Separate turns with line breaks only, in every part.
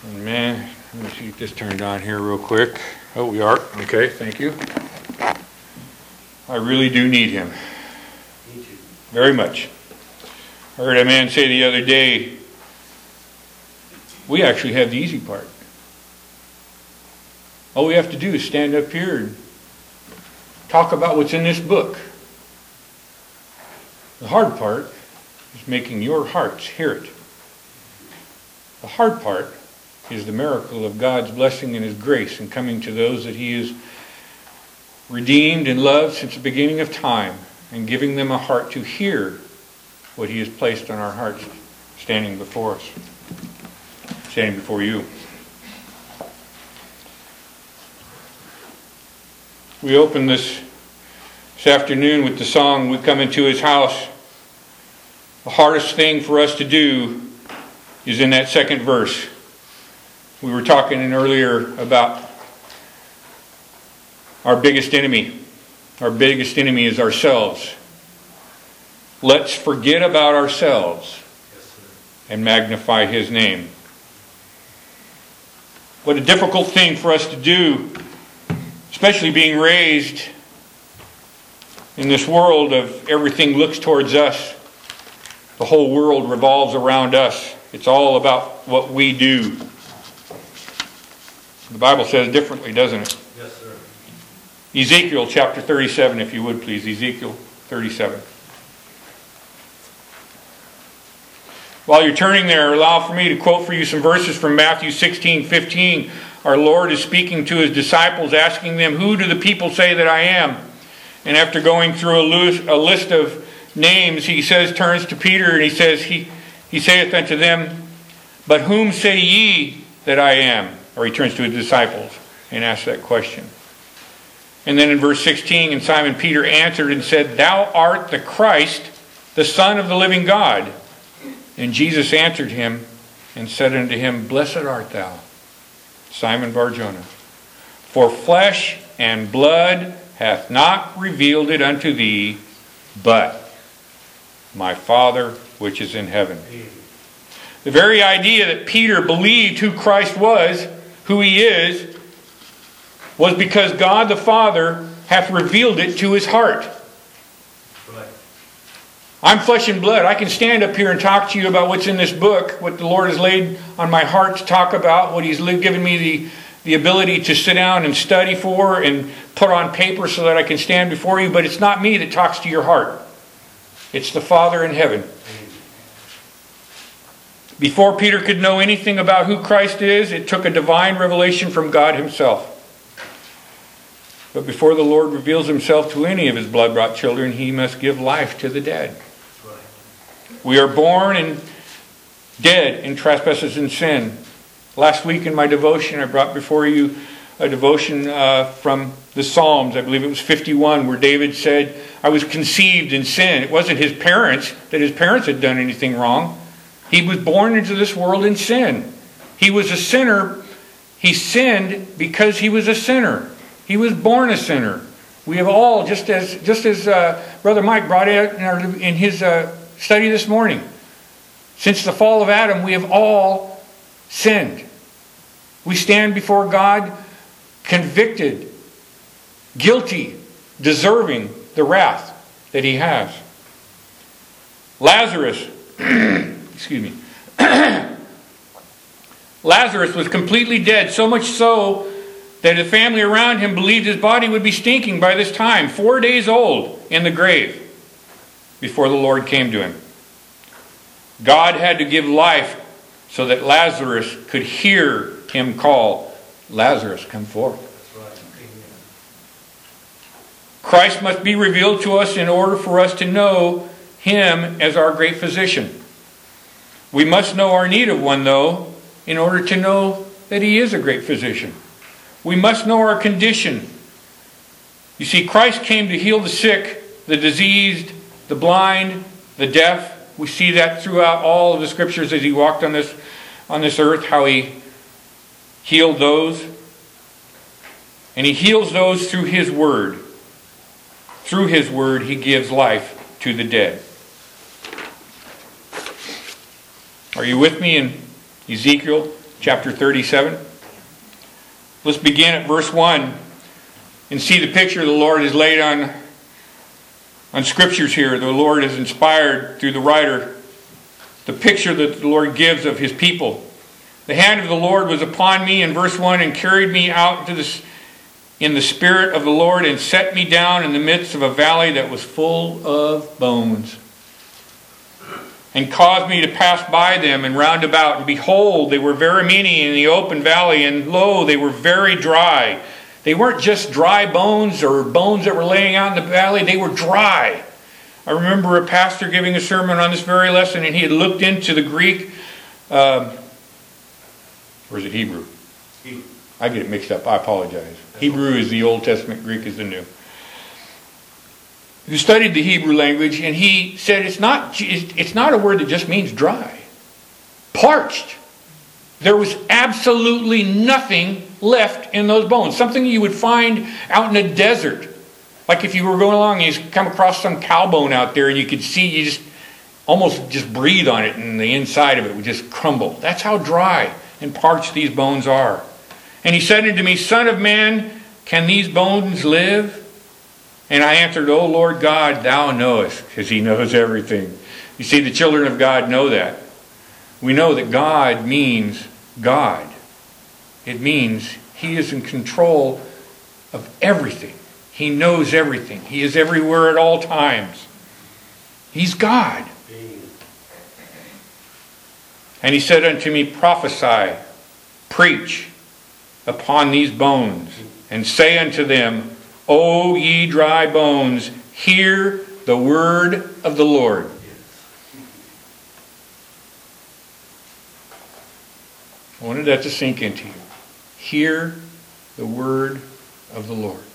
Man, let me see if this turned on here real quick. Oh, we are. Okay, thank you. I really do need him.
Me too.
Very much. I heard a man say the other day, we actually have the easy part. All we have to do is stand up here and talk about what's in this book. The hard part is making your hearts hear it. The hard part is the miracle of God's blessing and His grace and coming to those that He has redeemed and loved since the beginning of time and giving them a heart to hear what He has placed on our hearts standing before us, standing before you. We open this afternoon with the song, "We Come Into His House." The hardest thing for us to do is in that second verse. We were talking earlier about our biggest enemy. Our biggest enemy is ourselves. Let's forget about ourselves and magnify His name. What a difficult thing for us to do, especially being raised in this world of everything looks towards us. The whole world revolves around us. It's all about what we do. The Bible says differently, doesn't it?
Yes, sir.
Ezekiel chapter 37, if you would please. Ezekiel 37. While you're turning there, allow for me to quote for you some verses from Matthew 16:15. Our Lord is speaking to His disciples, asking them, "Who do the people say that I am?" And after going through a list of names, He turns to Peter and He says, He saith unto them, "But whom say ye that I am?" Or He turns to His disciples and asks that question. And then in verse 16, "And Simon Peter answered and said, Thou art the Christ, the Son of the living God. And Jesus answered him and said unto him, Blessed art thou, Simon Bar-Jonah, for flesh and blood hath not revealed it unto thee, but my Father which is in heaven." The very idea that Peter believed who Christ was, who He is, was because God the Father hath revealed it to his heart.
Right.
I'm flesh and blood. I can stand up here and talk to you about what's in this book, what the Lord has laid on my heart to talk about, what He's given me the ability to sit down and study for and put on paper so that I can stand before you. But it's not me that talks to your heart. It's the Father in heaven. Before Peter could know anything about who Christ is, it took a divine revelation from God Himself. But before the Lord reveals Himself to any of His blood-brought children, He must give life to the dead. We are born and dead in trespasses and sin. Last week in my devotion, I brought before you a devotion from the Psalms. I believe it was 51, where David said, "I was conceived in sin." It wasn't his parents, that his parents had done anything wrong. He was born into this world in sin. He was a sinner. He sinned because he was a sinner. He was born a sinner. We have all, just as Brother Mike brought out in his study this morning, since the fall of Adam, we have all sinned. We stand before God convicted, guilty, deserving the wrath that He has. Lazarus, excuse me, Lazarus was completely dead, so much so that the family around him believed his body would be stinking by this time, 4 days old in the grave, before the Lord came to him. God had to give life so that Lazarus could hear Him call, "Lazarus, come forth." Christ must be revealed to us in order for us to know Him as our great physician. We must know our need of one, though, in order to know that He is a great physician. We must know our condition. You see, Christ came to heal the sick, the diseased, the blind, the deaf. We see that throughout all of the Scriptures as He walked on this earth, how He healed those. And He heals those through His Word. Through His Word, He gives life to the dead. Are you with me in Ezekiel chapter 37. Let's begin at verse 1 and see the picture the Lord has laid on scriptures here. The Lord has inspired through the writer the picture that the Lord gives of his people. The hand of the Lord was upon me in verse 1 and carried me out in the spirit of the Lord and set me down in the midst of a valley that was full of bones, and caused me to pass by them and round about. And behold, they were very many in the open valley, and lo, they were very dry. They weren't just dry bones or bones that were laying out in the valley. They were dry. I remember a pastor giving a sermon on this very lesson, and he had looked into the Greek, or is it Hebrew? I get it mixed up. I apologize. Hebrew is the Old Testament. Greek is the New. Who studied the Hebrew language, and he said it's not a word that just means dry. Parched. There was absolutely nothing left in those bones. Something you would find out in a desert. Like if you were going along and you come across some cow bone out there and you could see, you just almost just breathe on it and the inside of it would just crumble. That's how dry and parched these bones are. And he said unto me, Son of man, can these bones live? And I answered, O Lord God, thou knowest, because he knows everything. You see, the children of God know that. We know that God means God. It means he is in control of everything. He knows everything. He is everywhere at all times. He's God. And he said unto me, Prophesy, preach upon these bones, and say unto them, O ye dry bones, hear the word of the Lord. I wanted that to sink into you. Hear the word of the Lord.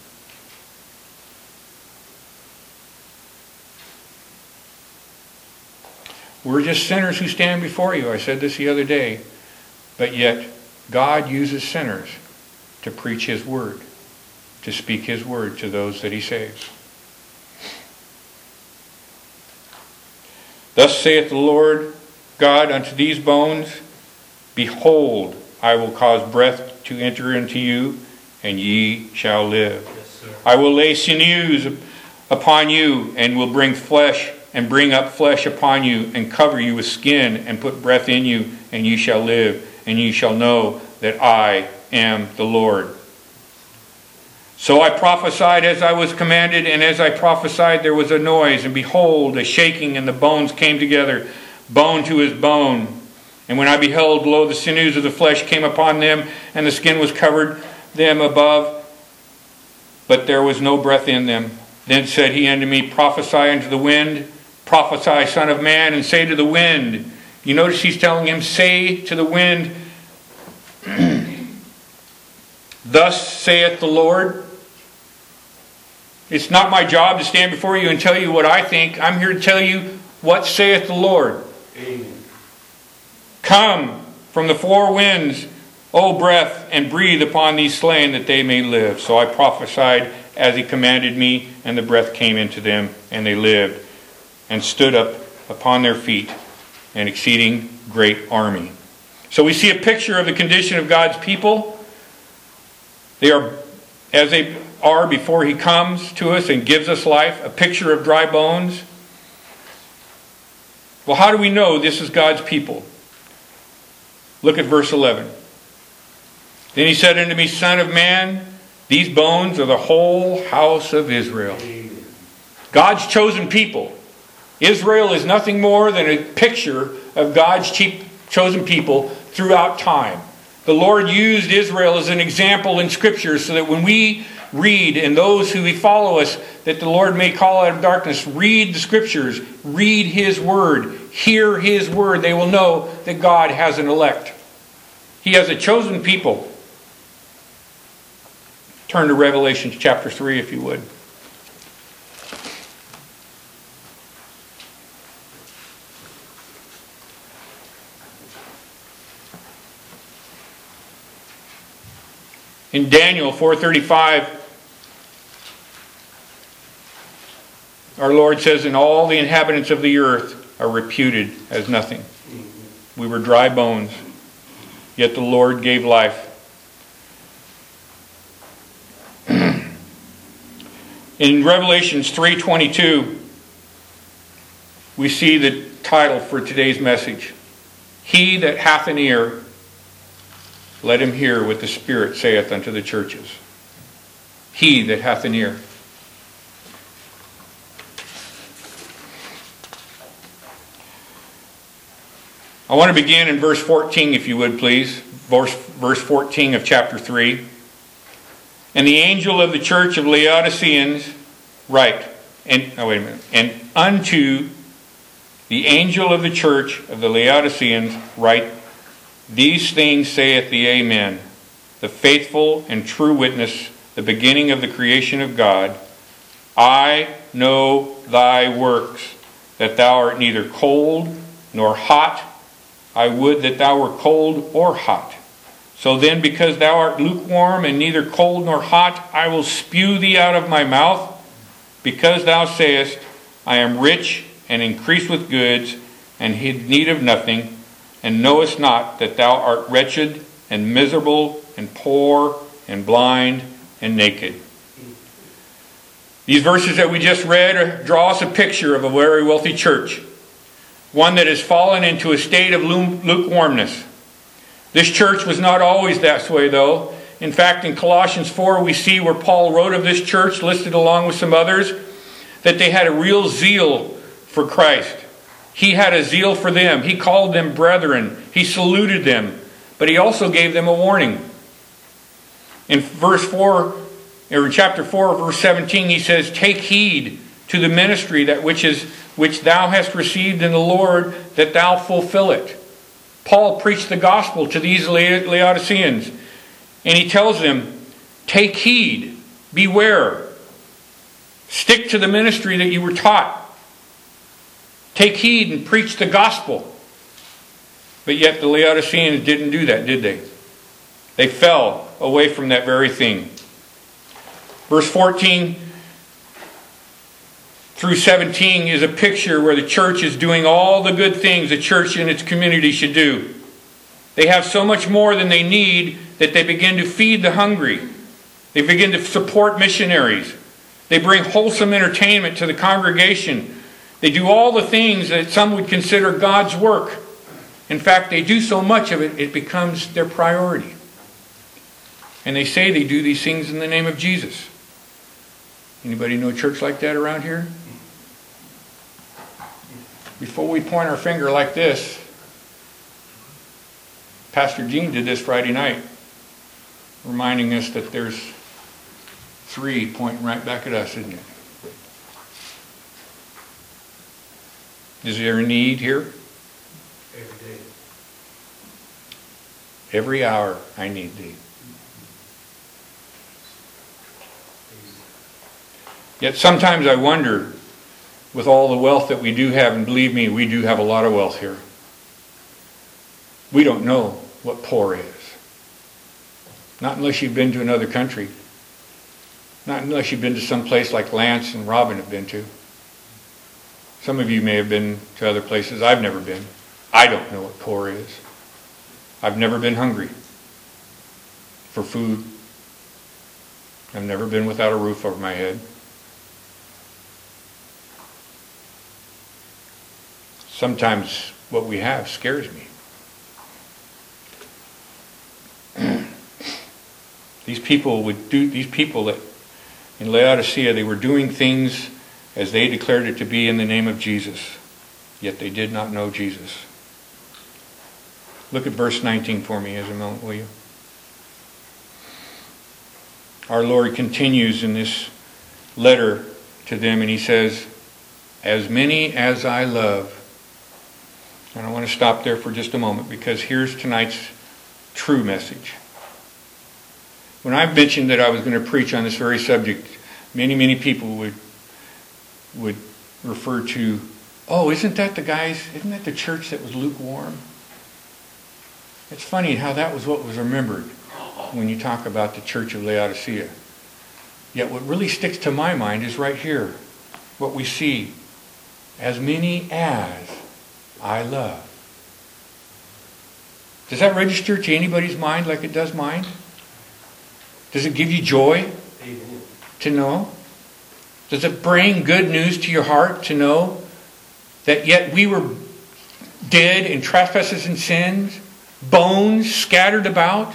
We're just sinners who stand before you. I said this the other day. But yet, God uses sinners to preach his word, to speak his word to those that he saves. Thus saith the Lord God unto these bones, Behold, I will cause breath to enter into you, and ye shall live. Yes, I will lay sinews upon you, and will bring flesh, and bring up flesh upon you, and cover you with skin, and put breath in you, and ye shall live, and ye shall know that I am the Lord. So I prophesied as I was commanded, and as I prophesied there was a noise, and behold, a shaking, and the bones came together, bone to his bone. And when I beheld, lo, the sinews of the flesh came upon them, and the skin was covered them above, but there was no breath in them. Then said he unto me, Prophesy unto the wind, prophesy, son of man, and say to the wind. You notice he's telling him, say to the wind, Thus saith the Lord. It's not my job to stand before you and tell you what I think. I'm here to tell you what saith the Lord.
Amen.
Come from the four winds, O breath, and breathe upon these slain that they may live. So I prophesied as he commanded me, and the breath came into them, and they lived, and stood up upon their feet, an exceeding great army. So we see a picture of the condition of God's people. They are as they are before he comes to us and gives us life, a picture of dry bones. Well, how do we know this is God's people? Look at verse 11. Then he said unto me, Son of man, these bones are the whole house of Israel. God's chosen people. Israel is nothing more than a picture of God's chosen people throughout time. The Lord used Israel as an example in Scripture so that when we read, and those who follow us, that the Lord may call out of darkness, read the Scriptures, read His Word, hear His Word, they will know that God has an elect. He has a chosen people. Turn to Revelation chapter 3 if you would. In Daniel 4:35, our Lord says, and all the inhabitants of the earth are reputed as nothing. We were dry bones. yet the Lord gave life. In Revelations 3:22, we see the title for today's message. He that hath an ear, let him hear what the Spirit saith unto the churches. He that hath an ear. I want to begin in verse 14, if you would please. Verse 14 of chapter 3. And the angel of the church of Laodiceans write, and unto the angel of the church of the Laodiceans write, these things saith the Amen, the faithful and true witness, the beginning of the creation of God. I know thy works, that thou art neither cold nor hot. I would that thou were cold or hot. So then, because thou art lukewarm and neither cold nor hot, I will spew thee out of my mouth. Because thou sayest, I am rich and increase with goods, and have need of nothing, and knowest not that thou art wretched and miserable and poor and blind and naked. These verses that we just read draw us a picture of a very wealthy church, one that has fallen into a state of lukewarmness. This church was not always that way, though. In fact, in Colossians 4, we see where Paul wrote of this church, listed along with some others, that they had a real zeal for Christ. He had a zeal for them. He called them brethren. He saluted them. But he also gave them a warning. In chapter 4, verse 17, he says, take heed to the ministry that which thou hast received in the Lord, that thou fulfill it. Paul preached the gospel to these Laodiceans, and he tells them, take heed, beware, stick to the ministry that you were taught. Take heed and preach the gospel. But yet the Laodiceans didn't do that, did they? They fell away from that very thing. Verse 14 through 17 is a picture where the church is doing all the good things a church in its community should do. They have so much more than they need that they begin to feed the hungry. They begin to support missionaries. They bring wholesome entertainment to the congregation. They do all the things that some would consider God's work. In fact, they do so much of it, it becomes their priority. And they say they do these things in the name of Jesus. Anybody know a church like that around here? Before we point our finger like this, Pastor Gene did this Friday night, reminding us that there's three pointing right back at us, isn't it? Is there a need here?
Every day.
Every hour I need thee. Yet sometimes I wonder, with all the wealth that we do have, and believe me, we do have a lot of wealth here, we don't know what poor is. Not unless you've been to another country. Not unless you've been to some place like Lance and Robin have been to. Some of you may have been to other places I've never been. I don't know what poor is. I've never been hungry for food. I've never been without a roof over my head. Sometimes what we have scares me. These people that in Laodicea, they were doing things as they declared it to be in the name of Jesus, yet they did not know Jesus. Look at verse 19 for me as a moment, will you? Our Lord continues in this letter to them, and he says, as many as I love. And I want to stop there for just a moment, because here's tonight's true message. When I mentioned that I was going to preach on this very subject, many people would refer to, oh, isn't that the church that was lukewarm? It's funny how that was what was remembered when you talk about the church of Laodicea. Yet what really sticks to my mind is right here, what we see, as many as I love. Does that register to anybody's mind like it does mine? Does it give you joy
Amen.
to know? Does it bring good news to your heart to know that yet we were dead in trespasses and sins, bones scattered about,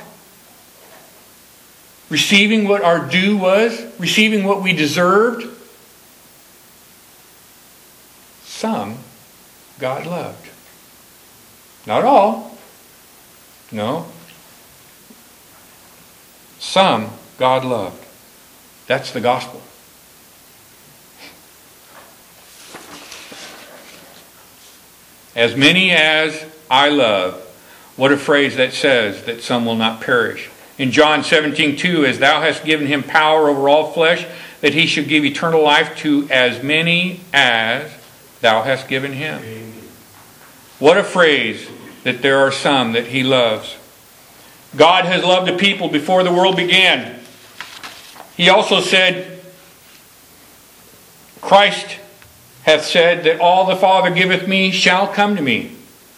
receiving what our due was, receiving what we deserved? Some God loved. Not all. No. Some God loved. That's the gospel. As many as I love. What a phrase that says that some will not perish. In John 17:2, as thou hast given him power over all flesh, that he should give eternal life to as many as thou hast given him.
Amen.
What a phrase that there are some that he loves. God has loved the people before the world began. He also said, Christ hath said that all the Father giveth me shall come to me.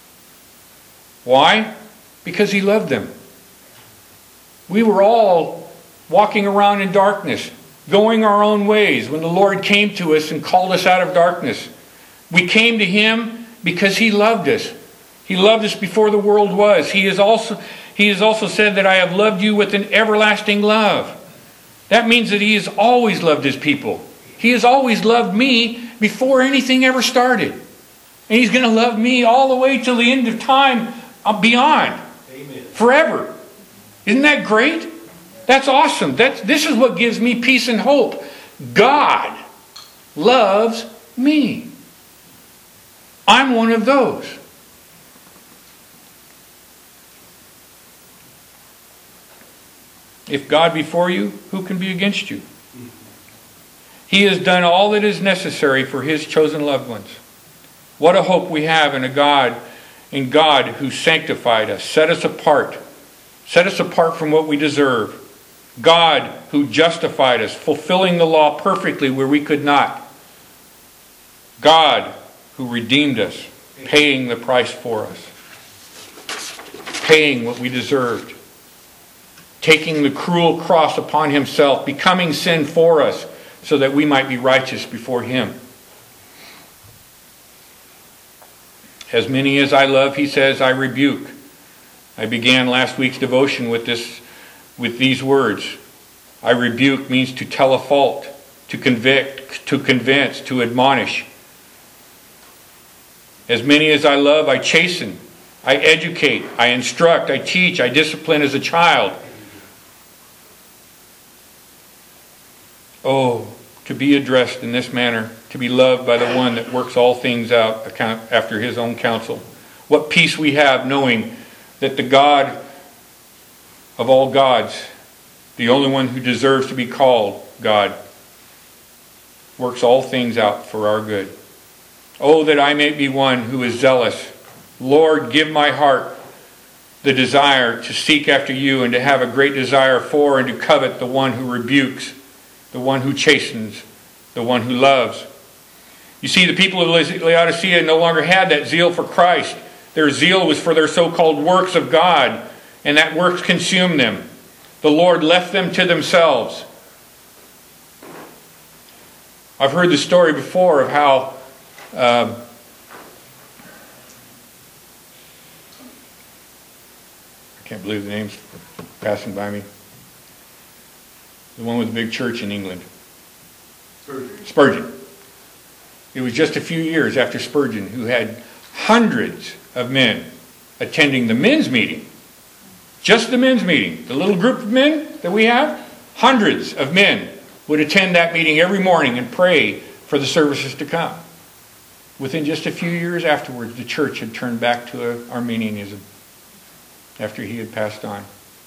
Why? Because he loved them. We were all walking around in darkness, going our own ways when the Lord came to us and called us out of darkness. We came to him because he loved us. He loved us before the world was. He has also said that I have loved you with an everlasting love. That means that he has always loved his people. He has always loved me before anything ever started. And he's going to love me all the way till the end of time beyond.
Amen.
Forever. Isn't that great? That's awesome. This is what gives me peace and hope. God loves me. I'm one of those. If God be for you, who can be against you? He has done all that is necessary for his chosen loved ones. What a hope we have in God who sanctified us, set us apart from what we deserve. God who justified us, fulfilling the law perfectly where we could not. God who redeemed us, paying the price for us, paying what we deserved, taking the cruel cross upon himself, becoming sin for us, so that we might be righteous before him. As many as I love, he says, I rebuke. I began last week's devotion with these words. I rebuke means to tell a fault, to convict, to convince, to admonish. As many as I love, I chasten, I educate, I instruct, I teach, I discipline as a child. Oh, to be addressed in this manner, to be loved by the one that works all things out after his own counsel. What peace we have knowing that the God of all gods, the only one who deserves to be called God, works all things out for our good. Oh, that I may be one who is zealous. Lord, give my heart the desire to seek after you and to have a great desire for and to covet the one who rebukes, the one who chastens, the one who loves. You see, the people of Laodicea no longer had that zeal for Christ. Their zeal was for their so-called works of God, and that works consumed them. The Lord left them to themselves. I've heard the story before of how I can't believe the name's passing by me. The one with the big church in England. Spurgeon. It was just a few years after Spurgeon who had hundreds of men attending the men's meeting. Just the men's meeting. The little group of men that we have, hundreds of men would attend that meeting every morning and pray for the services to come. Within just a few years afterwards, the church had turned back to Arminianism after he had passed on.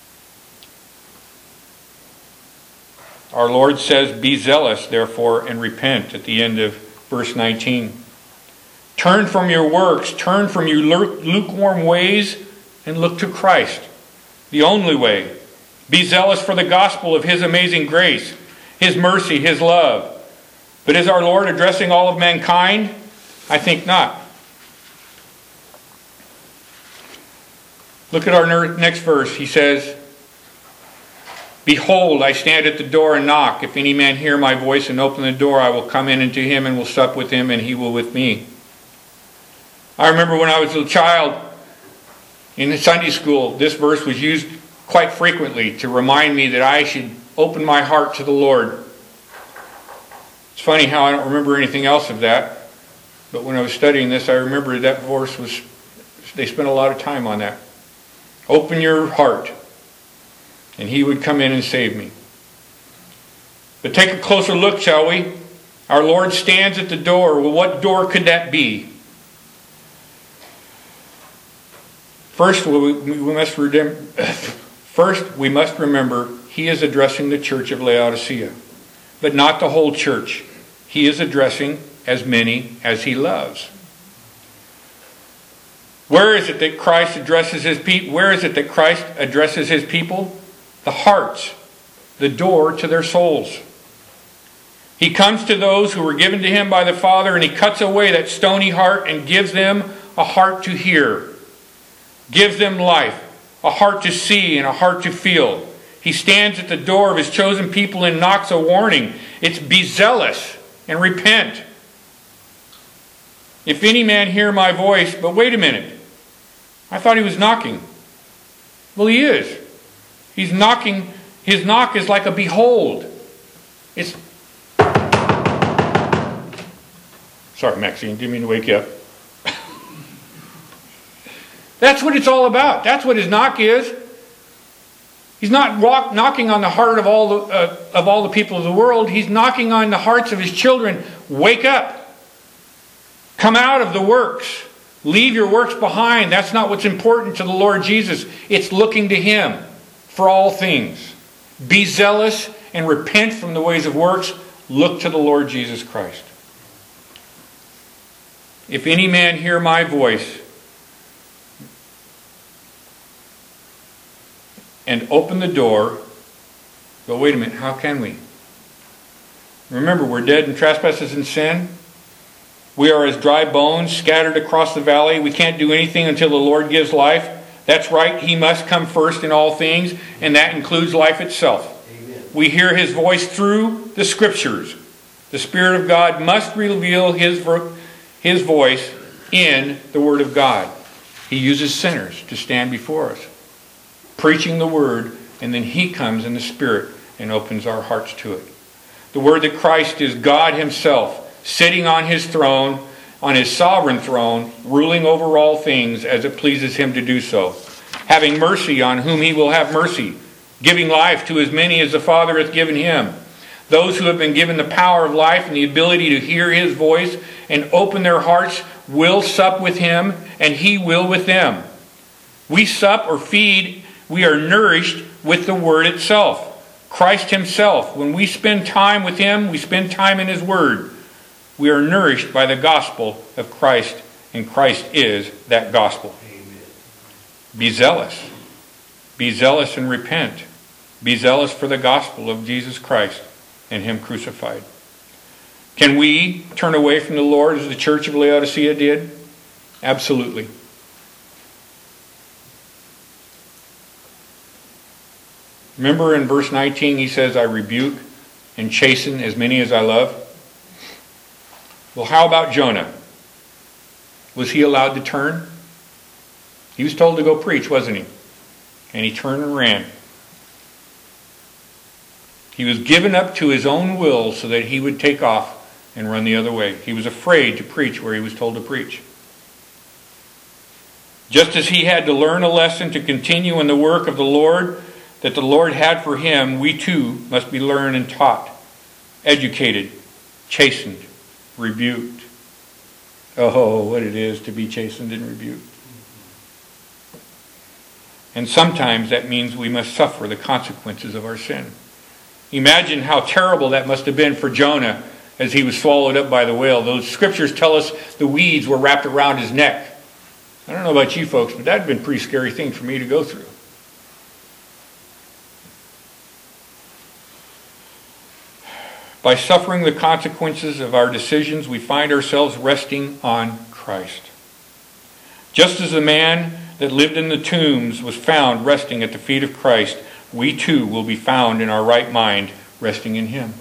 Our Lord says, be zealous, therefore, and repent at the end of verse 19. Turn from your works, turn from your lukewarm ways, and look to Christ, the only way. Be zealous for the gospel of his amazing grace, his mercy, his love. But is our Lord addressing all of mankind? I think not. Look at our next verse. He says, "Behold, I stand at the door and knock. If any man hear my voice and open the door, I will come in unto him and will sup with him, and he will with me." I remember when I was a child in Sunday school, this verse was used quite frequently to remind me that I should open my heart to the Lord. It's funny how I don't remember anything else of that, but when I was studying this, I remember that verse was, they spent a lot of time on that. Open your heart, and he would come in and save me. But take a closer look, shall we? Our Lord stands at the door. Well, what door could that be? First, we must remember he is addressing the church of Laodicea, but not the whole church. He is addressing as many as he loves. Where is it that Christ addresses his people? Where is it that Christ addresses his people? The hearts, the door to their souls. He comes to those who were given to him by the Father, and he cuts away that stony heart and gives them a heart to hear. Gives them life, a heart to see and a heart to feel. He stands at the door of his chosen people and knocks a warning. It's be zealous and repent. If any man hear my voice, but wait a minute. I thought he was knocking. Well, he is. He's knocking. His knock is like a behold. It's... Sorry, Maxine, didn't mean to wake you up. That's what it's all about. That's what his knock is. He's not knocking on the heart of all the people of the world. He's knocking on the hearts of his children. Wake up. Come out of the works. Leave your works behind. That's not what's important to the Lord Jesus. It's looking to him for all things. Be zealous and repent from the ways of works. Look to the Lord Jesus Christ. If any man hear my voice and open the door, but wait a minute, how can we? Remember, we're dead in trespasses and sin. We are as dry bones scattered across the valley. We can't do anything until the Lord gives life. That's right, he must come first in all things, and that includes life itself. Amen. We hear his voice through the Scriptures. The Spirit of God must reveal his voice in the Word of God. He uses sinners to stand before us, preaching the Word, and then he comes in the Spirit and opens our hearts to it. The Word that Christ is God himself, sitting on his throne, on his sovereign throne, ruling over all things as it pleases him to do so, having mercy on whom he will have mercy, giving life to as many as the Father hath given him. Those who have been given the power of life and the ability to hear his voice and open their hearts will sup with him, and he will with them. We sup or feed, we are nourished with the Word itself. Christ himself. When we spend time with him, we spend time in his Word. We are nourished by the gospel of Christ, and Christ is that gospel. Amen. Be zealous. Be zealous and repent. Be zealous for the gospel of Jesus Christ and him crucified. Can we turn away from the Lord as the church of Laodicea did? Absolutely. Remember in verse 19 he says, I rebuke and chasten as many as I love. Well, how about Jonah? Was he allowed to turn? He was told to go preach, wasn't he? And he turned and ran. He was given up to his own will so that he would take off and run the other way. He was afraid to preach where he was told to preach. Just as he had to learn a lesson to continue in the work of the Lord that the Lord had for him, we too must be learned and taught, educated, chastened, rebuked. Oh, what it is to be chastened and rebuked. And sometimes that means we must suffer the consequences of our sin. Imagine how terrible that must have been for Jonah as he was swallowed up by the whale. Those scriptures tell us the weeds were wrapped around his neck. I don't know about you folks, but that had been a pretty scary thing for me to go through. By suffering the consequences of our decisions, we find ourselves resting on Christ. Just as the man that lived in the tombs was found resting at the feet of Christ, we too will be found in our right mind, resting in Him.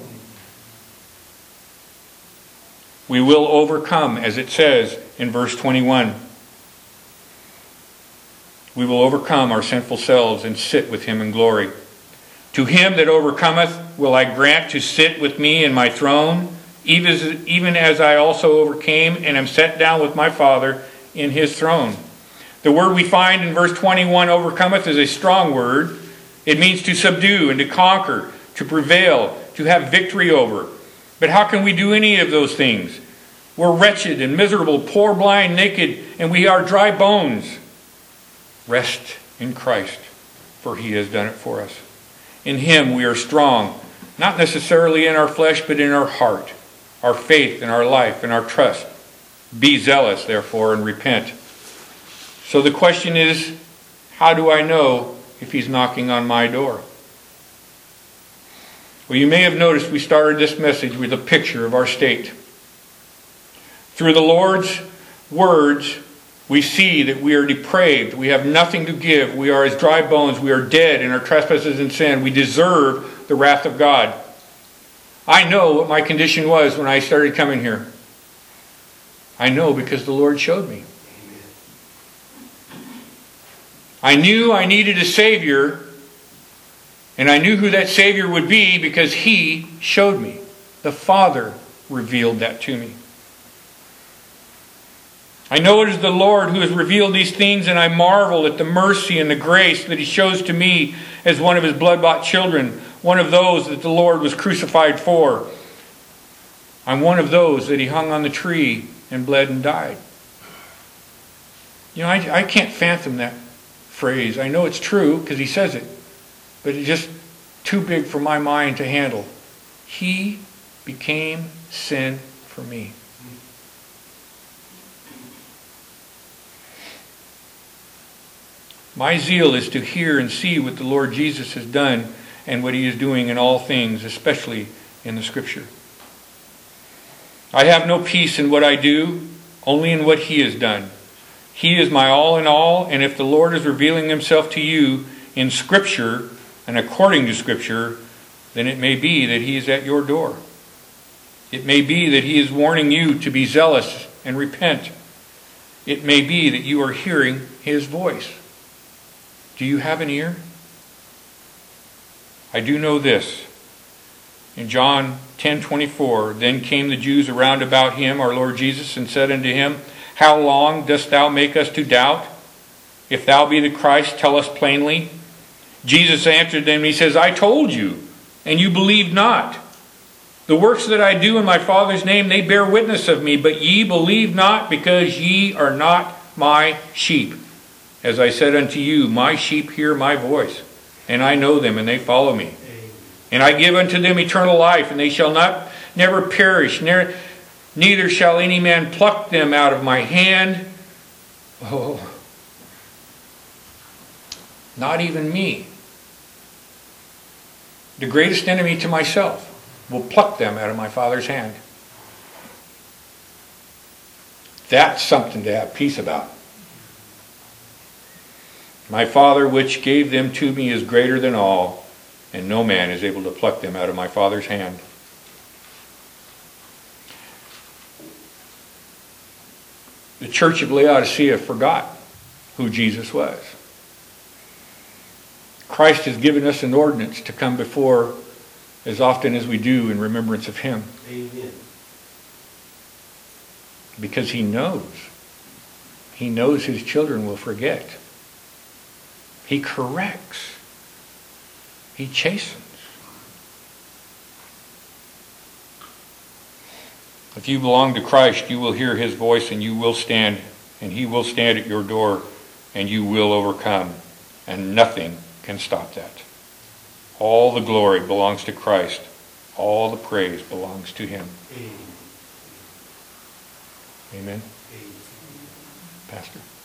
We will overcome, as it says in verse 21. We will overcome our sinful selves and sit with Him in glory. To him that overcometh will I grant to sit with me in my throne, even as I also overcame and am set down with my Father in His throne. The word we find in verse 21, overcometh, is a strong word. It means to subdue and to conquer, to prevail, to have victory over. But how can we do any of those things? We're wretched and miserable, poor, blind, naked, and we are dry bones. Rest in Christ, for He has done it for us. In Him we are strong, not necessarily in our flesh, but in our heart, our faith and our life and our trust. Be zealous, therefore, and repent. So the question is, how do I know if He's knocking on my door? Well, you may have noticed we started this message with a picture of our state. Through the Lord's words, we see that we are depraved. We have nothing to give. We are as dry bones. We are dead in our trespasses and sin. We deserve the wrath of God. I know what my condition was when I started coming here. I know because the Lord showed me. I knew I needed a Savior, and I knew who that Savior would be because He showed me. The Father revealed that to me. I know it is the Lord who has revealed these things, and I marvel at the mercy and the grace that He shows to me as one of His blood-bought children, one of those that the Lord was crucified for. I'm one of those that He hung on the tree and bled and died. You know, I can't fathom that phrase. I know it's true because He says it, but it's just too big for my mind to handle. He became sin for me. My zeal is to hear and see what the Lord Jesus has done and what He is doing in all things, especially in the Scripture. I have no peace in what I do, only in what He has done. He is my all in all, and if the Lord is revealing Himself to you in Scripture and according to Scripture, then it may be that He is at your door. It may be that He is warning you to be zealous and repent. It may be that you are hearing His voice. Do you have an ear? I do know this. In John 10:24, then came the Jews around about Him, our Lord Jesus, and said unto Him, How long dost thou make us to doubt? If thou be the Christ, tell us plainly. Jesus answered them, He says, I told you, and you believed not. The works that I do in my Father's name, they bear witness of me, but ye believe not, because ye are not my sheep. As I said unto you, my sheep hear my voice, and I know them, and they follow me. And I give unto them eternal life, and they shall never perish, neither shall any man pluck them out of my hand. Oh, not even me. The greatest enemy to myself will pluck them out of my Father's hand. That's something to have peace about. My Father which gave them to me is greater than all, and no man is able to pluck them out of my Father's hand. The church of Laodicea forgot who Jesus was. Christ has given us an ordinance to come before as often as we do in remembrance of Him.
Amen.
Because He knows. He knows His children will forget. He corrects. He chastens. If you belong to Christ, you will hear His voice, and you will stand, and He will stand at your door, and you will overcome. And nothing can stop that. All the glory belongs to Christ. All the praise belongs to Him.
Amen.
Amen.
Amen.
Pastor.